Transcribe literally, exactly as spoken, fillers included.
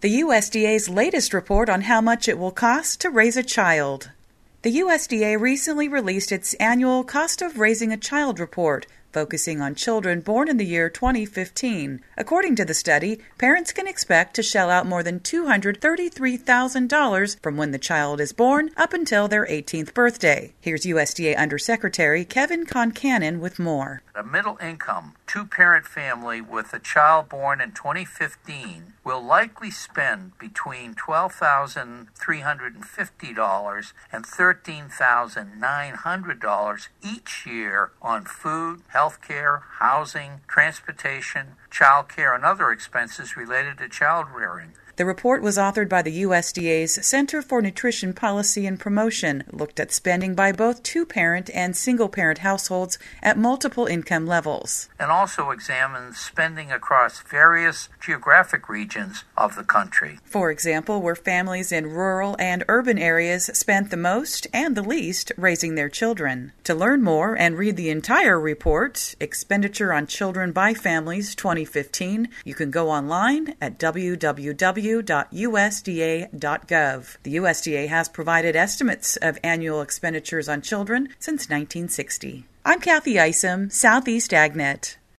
The U S D A's latest report on how much it will cost to raise a child. The U S D A recently released its annual Cost of Raising a Child report, focusing on children born in the year twenty fifteen. According to the study, parents can expect to shell out more than two hundred thirty-three thousand dollars from when the child is born up until their eighteenth birthday. Here's U S D A Undersecretary Kevin Concanon with more. A middle-income, two-parent family with a child born in twenty fifteen will likely spend between twelve thousand three hundred fifty dollars and thirteen thousand nine hundred dollars each year on food, health care, housing, transportation, child care, and other expenses related to child rearing. The report was authored by the U S D A's Center for Nutrition Policy and Promotion, looked at spending by both two-parent and single-parent households at multiple income levels, and also examines spending across various geographic regions of the country. For example, where families in rural and urban areas spent the most and the least raising their children. To learn more and read the entire report, Expenditure on Children by Families twenty fifteen, you can go online at w w w dot u s d a dot gov. The U S D A has provided estimates of annual expenditures on children since nineteen sixty. I'm Kathy Isom, Southeast AgNet.